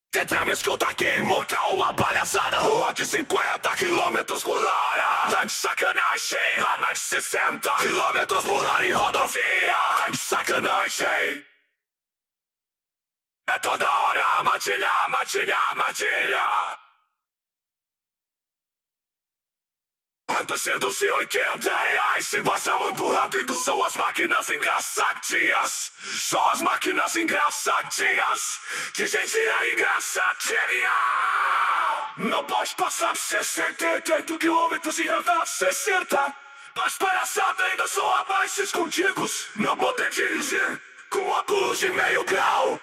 Tentamos escutar aqui, montar uma palhaçada. Rua de 50 quilômetros por hora. Tá de sacanagem, rama de 60 quilômetros por hora em rodovia. Tá de sacanagem. É toda hora armadilha, armadilha, armadilha. Anda se 80 reais, se passa muito rápido. São as máquinas engraçadinhas. Só as máquinas engraçadinhas. De gente engraçadinha. Não pode passar 60, 80 quilômetros e andar 60. Mas palhaçada ainda são abaixos contigos. Não podem dirigir com óculos de meio grau.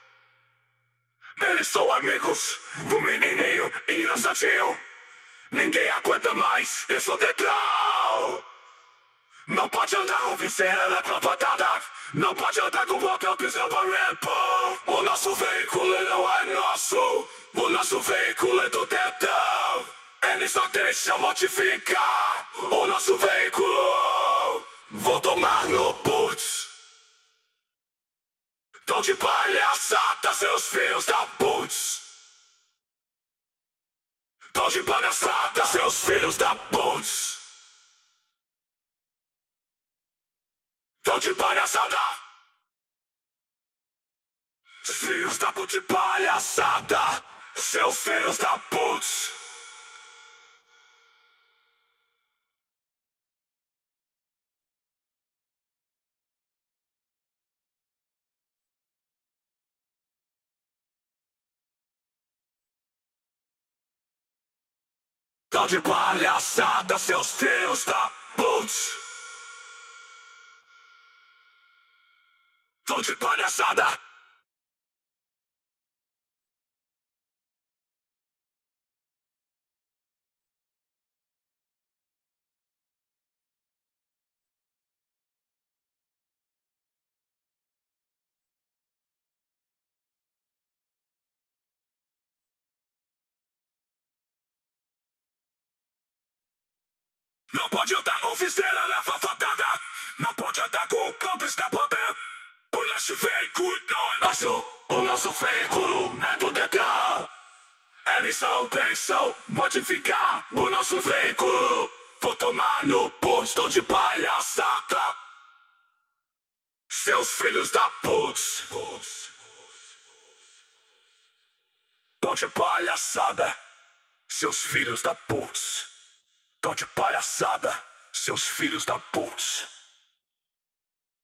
Eles são amigos do menininho engraçadinho. Ninguém aguenta mais esse degrau. Não pode andar com viseira levantada. Não pode andar com boca pisando rampa. O nosso veículo não é nosso. O nosso veículo é do dedão. Eles não deixam modificar o nosso veículo. Vou tomar no putz. Tão de palhaçada, seus filhos da putz. Tão de palhaçada, seus filhos da putz. Tão de palhaçada. Filhos da putz de palhaçada. Seus filhos da putz. Tão de palhaçada, seus filhos da putz. Tão de palhaçada. Não pode andar com viseira levantada. Não pode andar com o campus da banda. O nosso veículo não é nosso. O nosso veículo é do dedão. Eles não pensam modificar o nosso veículo. Vou tomar no posto de palhaçada. Seus filhos da putz. Tão de palhaçada. Seus filhos da putz. Tão de palhaçada, seus filhos da putz.